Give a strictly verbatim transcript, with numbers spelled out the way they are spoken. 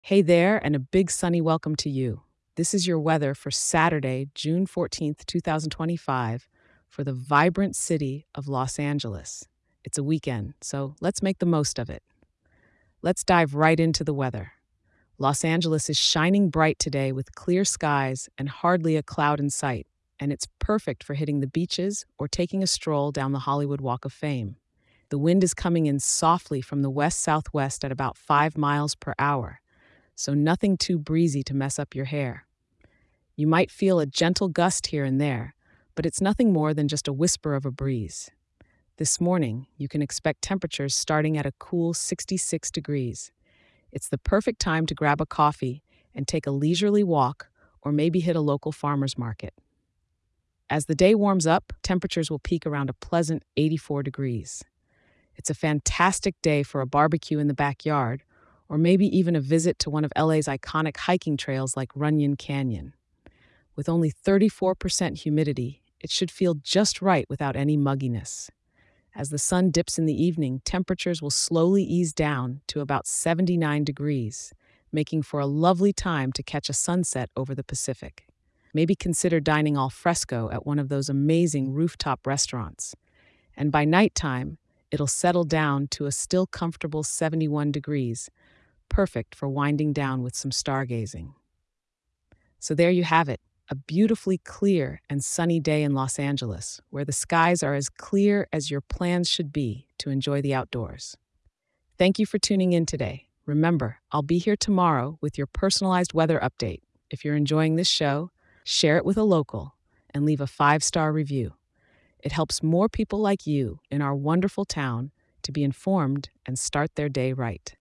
Hey there, and a big sunny welcome to you. This is your weather for Saturday, June fourteenth, two thousand twenty-five, for the vibrant city of Los Angeles. It's a weekend, so let's make the most of it. Let's dive right into the weather. Los Angeles is shining bright today with clear skies and hardly a cloud in sight, and it's perfect for hitting the beaches or taking a stroll down the Hollywood Walk of Fame. The wind is coming in softly from the west southwest at about five miles per hour, so nothing too breezy to mess up your hair. You might feel a gentle gust here and there, but it's nothing more than just a whisper of a breeze. This morning, you can expect temperatures starting at a cool sixty-six degrees. It's the perfect time to grab a coffee and take a leisurely walk or maybe hit a local farmer's market. As the day warms up, temperatures will peak around a pleasant eighty-four degrees. It's a fantastic day for a barbecue in the backyard, or maybe even a visit to one of L A's iconic hiking trails like Runyon Canyon. With only thirty-four percent humidity, it should feel just right without any mugginess. As the sun dips in the evening, temperatures will slowly ease down to about seventy-nine degrees, making for a lovely time to catch a sunset over the Pacific. Maybe consider dining al fresco at one of those amazing rooftop restaurants. And by nighttime, it'll settle down to a still comfortable seventy-one degrees, perfect for winding down with some stargazing. So there you have it, a beautifully clear and sunny day in Los Angeles, where the skies are as clear as your plans should be to enjoy the outdoors. Thank you for tuning in today. Remember, I'll be here tomorrow with your personalized weather update. If you're enjoying this show, share it with a local and leave a five-star review. It helps more people like you in our wonderful town to be informed and start their day right.